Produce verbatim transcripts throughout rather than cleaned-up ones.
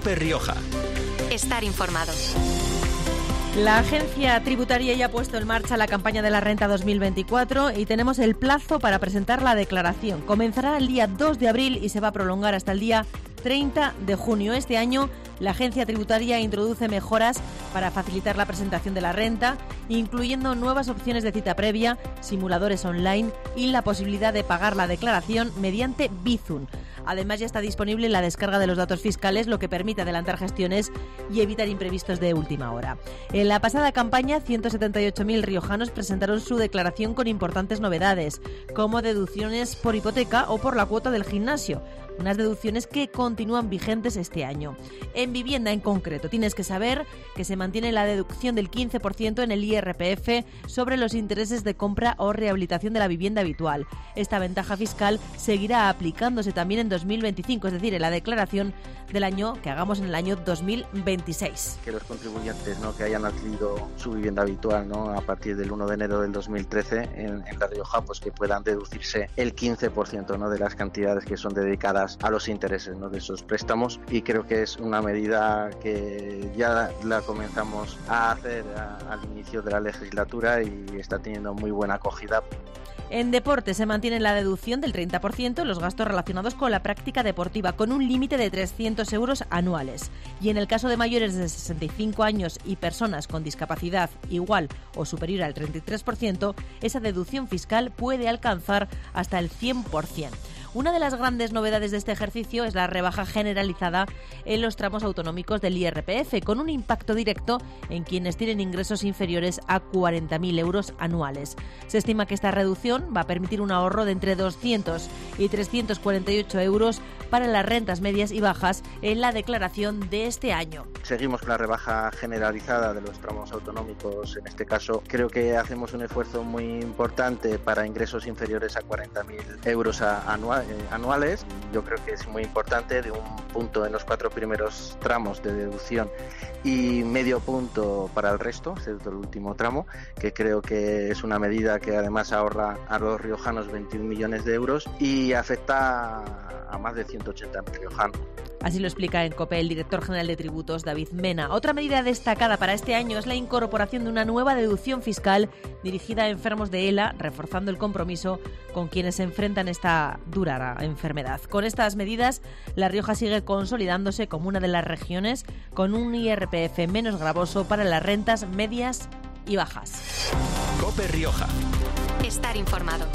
COPE Rioja. Estar informado. La agencia tributaria ya ha puesto en marcha la campaña de la renta dos mil veinticuatro y tenemos el plazo para presentar la declaración. Comenzará el día dos de abril y se va a prolongar hasta el día treinta de junio. Este año la agencia tributaria introduce mejoras para facilitar la presentación de la renta, incluyendo nuevas opciones de cita previa, simuladores online y la posibilidad de pagar la declaración mediante Bizum. Además, ya está disponible la descarga de los datos fiscales, lo que permite adelantar gestiones y evitar imprevistos de última hora. En la pasada campaña, ciento setenta y ocho mil riojanos presentaron su declaración con importantes novedades, como deducciones por hipoteca o por la cuota del gimnasio. Unas deducciones que continúan vigentes este año. En vivienda en concreto, tienes que saber que se mantiene la deducción del quince por ciento en el I R P F sobre los intereses de compra o rehabilitación de la vivienda habitual. Esta ventaja fiscal seguirá aplicándose también en dos mil veinticinco, es decir, en la declaración del año que hagamos en el año dos mil veintiséis. Que los contribuyentes, ¿no?, que hayan adquirido su vivienda habitual, ¿no?, a partir del uno de enero del dos mil trece en, en La Rioja, pues que puedan deducirse el quince por ciento, ¿no?, de las cantidades que son dedicadas a los intereses, ¿no?, de esos préstamos, y creo que es una medida que ya la comenzamos a hacer a, al inicio de la legislatura y está teniendo muy buena acogida. En deporte se mantiene la deducción del treinta por ciento en los gastos relacionados con la práctica deportiva, con un límite de trescientos euros anuales. Y en el caso de mayores de sesenta y cinco años y personas con discapacidad igual o superior al treinta y tres por ciento, esa deducción fiscal puede alcanzar hasta el cien por ciento. Una de las grandes novedades de este ejercicio es la rebaja generalizada en los tramos autonómicos del I R P F, con un impacto directo en quienes tienen ingresos inferiores a cuarenta mil euros anuales. Se estima que esta reducción va a permitir un ahorro de entre doscientos y trescientos cuarenta y ocho euros para las rentas medias y bajas en la declaración de este año. Seguimos con la rebaja generalizada de los tramos autonómicos. En este caso, creo que hacemos un esfuerzo muy importante para ingresos inferiores a cuarenta mil euros anuales. anuales. Yo creo que es muy importante, de un punto en los cuatro primeros tramos de deducción y medio punto para el resto, excepto el último tramo, que creo que es una medida que además ahorra a los riojanos veintiún millones de euros y afecta a más de ciento ochenta mil riojanos. Así lo explica en COPE el director general de tributos, David Mena. Otra medida destacada para este año es la incorporación de una nueva deducción fiscal dirigida a enfermos de E L A, reforzando el compromiso con quienes se enfrentan esta dura enfermedad. Con estas medidas, La Rioja sigue consolidándose como una de las regiones con un I R P F menos gravoso para las rentas medias y bajas. COPE Rioja. Estar informado.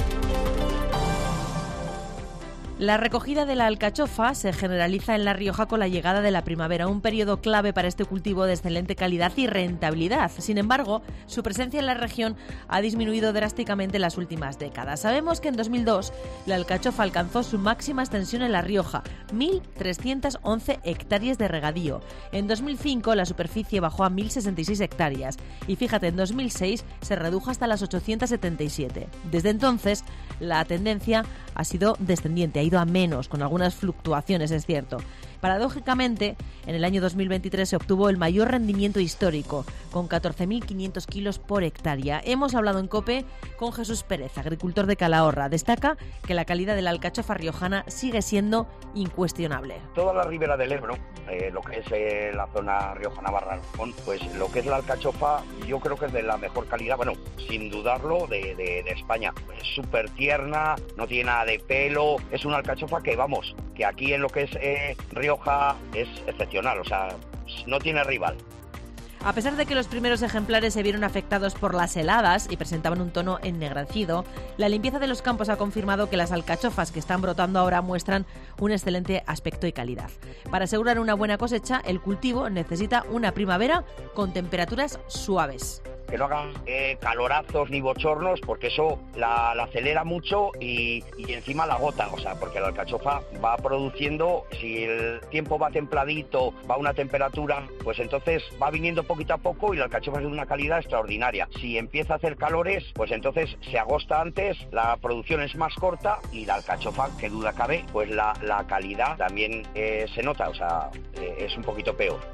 La recogida de la alcachofa se generaliza en La Rioja con la llegada de la primavera, un periodo clave para este cultivo de excelente calidad y rentabilidad. Sin embargo, su presencia en la región ha disminuido drásticamente en las últimas décadas. Sabemos que en dos mil dos la alcachofa alcanzó su máxima extensión en La Rioja, mil trescientas once hectáreas de regadío. En dos mil cinco la superficie bajó a mil sesenta y seis hectáreas y fíjate, en dos mil seis se redujo hasta las ochocientas setenta y siete. Desde entonces, la tendencia ha sido descendiente, ha ido a menos, con algunas fluctuaciones, es cierto. Paradójicamente, en el año dos mil veintitrés se obtuvo el mayor rendimiento histórico, con catorce mil quinientos kilos por hectárea. Hemos hablado en COPE con Jesús Pérez, agricultor de Calahorra. Destaca que la calidad de la alcachofa riojana sigue siendo incuestionable. Toda la ribera del Ebro, eh, lo que es eh, la zona Rioja-Navarra-Aragón, pues lo que es la alcachofa, yo creo que es de la mejor calidad, bueno, sin dudarlo, de, de, de España. Es súper tierna, no tiene nada de pelo, es una alcachofa que, vamos, que aquí en lo que es eh, Rioja es excepcional, o sea, no tiene rival. A pesar de que los primeros ejemplares se vieron afectados por las heladas y presentaban un tono ennegrecido, la limpieza de los campos ha confirmado que las alcachofas que están brotando ahora muestran un excelente aspecto y calidad. Para asegurar una buena cosecha, el cultivo necesita una primavera con temperaturas suaves. Que no hagan eh, calorazos ni bochornos, porque eso la, la acelera mucho y, y encima la agota, o sea, porque la alcachofa va produciendo, si el tiempo va templadito, va a una temperatura, pues entonces va viniendo poquito a poco y la alcachofa es de una calidad extraordinaria. Si empieza a hacer calores, pues entonces se agosta antes, la producción es más corta y la alcachofa, que duda cabe, pues la, la calidad también eh, se nota, o sea, eh, es un poquito peor.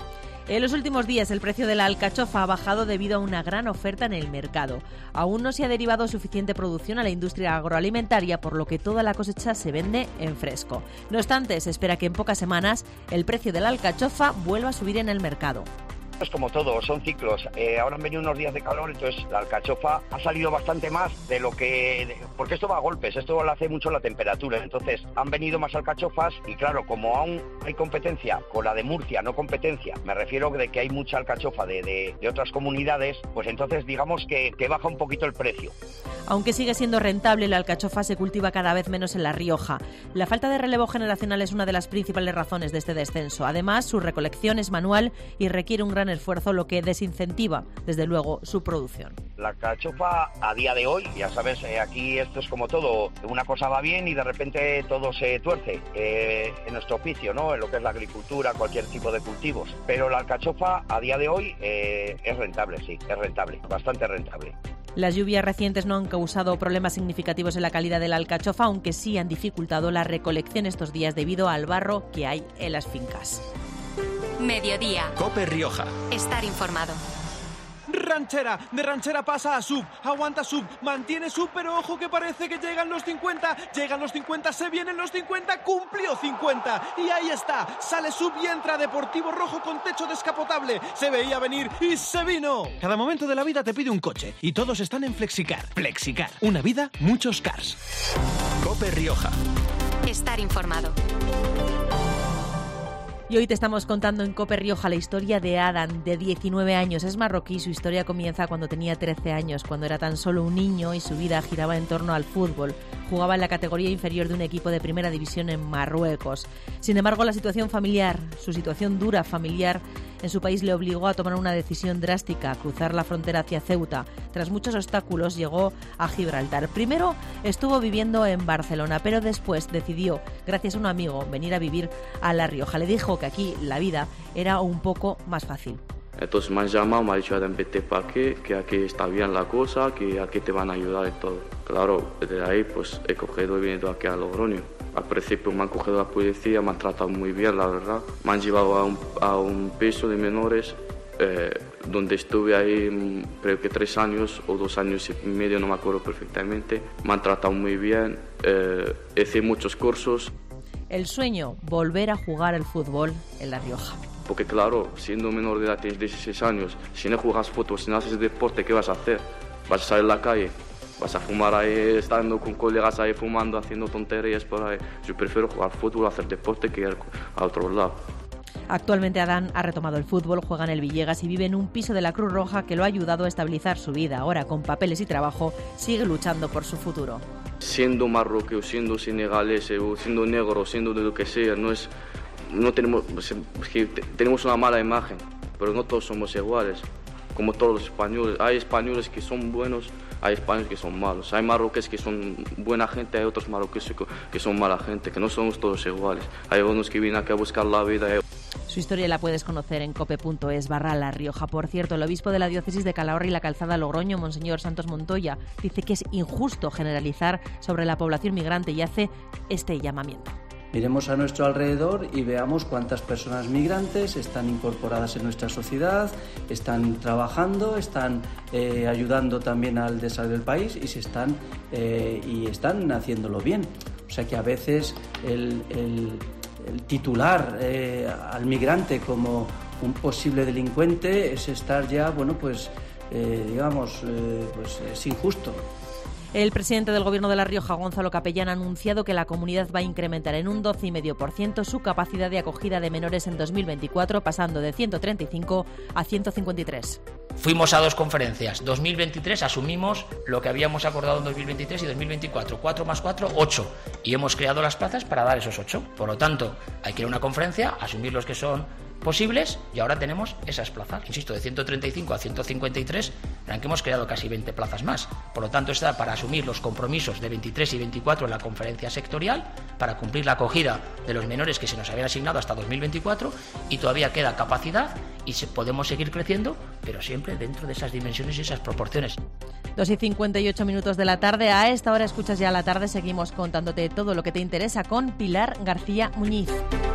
En los últimos días el precio de la alcachofa ha bajado debido a una gran oferta en el mercado. Aún no se ha derivado suficiente producción a la industria agroalimentaria, por lo que toda la cosecha se vende en fresco. No obstante, se espera que en pocas semanas el precio de la alcachofa vuelva a subir en el mercado. Es como todo, son ciclos. Eh, ahora han venido unos días de calor, entonces la alcachofa ha salido bastante más de lo que... De, porque esto va a golpes, esto lo hace mucho la temperatura. Entonces han venido más alcachofas y claro, como aún hay competencia con la de Murcia, no competencia, me refiero de que hay mucha alcachofa de, de, de otras comunidades, pues entonces digamos que, que baja un poquito el precio. Aunque sigue siendo rentable, la alcachofa se cultiva cada vez menos en La Rioja. La falta de relevo generacional es una de las principales razones de este descenso. Además, su recolección es manual y requiere un gran esfuerzo, lo que desincentiva, desde luego, su producción. La alcachofa a día de hoy, ya sabes, eh, aquí esto es como todo, una cosa va bien y de repente todo se tuerce eh, en nuestro oficio, ¿no? En lo que es la agricultura, cualquier tipo de cultivos. Pero la alcachofa a día de hoy eh, es rentable, sí, es rentable, bastante rentable. Las lluvias recientes no han causado problemas significativos en la calidad de la alcachofa, aunque sí han dificultado la recolección estos días debido al barro que hay en las fincas. Mediodía. COPE Rioja. Estar informado. Ranchera, de ranchera pasa a sub, aguanta sub, mantiene sub, pero ojo que parece que llegan los cincuenta, llegan los cincuenta, se vienen los cincuenta, cumplió cincuenta, y ahí está, sale sub y entra Deportivo Rojo con techo descapotable, se veía venir y se vino. Cada momento de la vida te pide un coche, y todos están en Flexicar. Flexicar, una vida, muchos cars. COPE Rioja. Estar informado. Y hoy te estamos contando en COPE Rioja la historia de Adam, de diecinueve años. Es marroquí, su historia comienza cuando tenía trece años, cuando era tan solo un niño y su vida giraba en torno al fútbol. Jugaba en la categoría inferior de un equipo de primera división en Marruecos. Sin embargo, la situación familiar, su situación dura familiar, en su país le obligó a tomar una decisión drástica, a cruzar la frontera hacia Ceuta. Tras muchos obstáculos llegó a Gibraltar. Primero estuvo viviendo en Barcelona, pero después decidió, gracias a un amigo, venir a vivir a La Rioja. Le dijo que aquí la vida era un poco más fácil. Entonces me han llamado, me han dicho, Adam, vete para aquí, que aquí está bien la cosa, que aquí te van a ayudar y todo. Claro, desde ahí pues he cogido y venido aquí a Logroño. Al principio me han cogido la policía, me han tratado muy bien, la verdad. Me han llevado a un, a un piso de menores, eh, donde estuve ahí creo que tres años o dos años y medio, no me acuerdo perfectamente. Me han tratado muy bien, eh, hice muchos cursos. El sueño, volver a jugar al fútbol en La Rioja. Porque claro, siendo menor de edad, tienes dieciséis años, si no juegas fútbol, si no haces deporte, ¿qué vas a hacer? ¿Vas a salir a la calle? ¿Vas a fumar ahí, estando con colegas ahí fumando, haciendo tonterías por ahí? Yo prefiero jugar fútbol, hacer deporte que ir a otro lado. Actualmente Adán ha retomado el fútbol, juega en el Villegas y vive en un piso de la Cruz Roja que lo ha ayudado a estabilizar su vida. Ahora, con papeles y trabajo, sigue luchando por su futuro. Siendo marroquí, siendo senegalés, o siendo negro, siendo de lo que sea, no es, no tenemos, es que tenemos una mala imagen, pero no todos somos iguales, como todos los españoles. Hay españoles que son buenos, hay españoles que son malos, hay marroquíes que son buena gente, hay otros marroquíes que son mala gente, que no somos todos iguales. Hay unos que vienen aquí a buscar la vida. Su historia la puedes conocer en cope.es barra La Rioja. Por cierto, el obispo de la diócesis de Calahorra y la Calzada Logroño, Monseñor Santos Montoya, dice que es injusto generalizar sobre la población migrante y hace este llamamiento. Miremos a nuestro alrededor y veamos cuántas personas migrantes están incorporadas en nuestra sociedad, están trabajando, están eh, ayudando también al desarrollo del país y se están eh, y están haciéndolo bien. O sea que a veces el, el, el titular eh, al migrante como un posible delincuente es estar ya, bueno, pues eh, digamos, eh, pues es injusto. El presidente del Gobierno de La Rioja, Gonzalo Capellán, ha anunciado que la comunidad va a incrementar en un doce coma cinco por ciento su capacidad de acogida de menores en dos mil veinticuatro, pasando de ciento treinta y cinco a ciento cincuenta y tres. Fuimos a dos conferencias. dos mil veintitrés asumimos lo que habíamos acordado en dos mil veintitrés y dos mil veinticuatro. cuatro más cuatro, ocho. Y hemos creado las plazas para dar esos ocho. Por lo tanto, hay que ir a una conferencia, asumir los que son posibles y ahora tenemos esas plazas. Insisto, de ciento treinta y cinco a ciento cincuenta y tres, verán que hemos creado casi veinte plazas más. Por lo tanto, está para asumir los compromisos de veintitrés y veinticuatro en la conferencia sectorial, para cumplir la acogida de los menores que se nos habían asignado hasta dos mil veinticuatro, y todavía queda capacidad y se, podemos seguir creciendo, pero siempre dentro de esas dimensiones y esas proporciones. dos y cincuenta y ocho minutos de la tarde. A esta hora escuchas Ya la tarde. Seguimos contándote todo lo que te interesa con Pilar García Muñiz.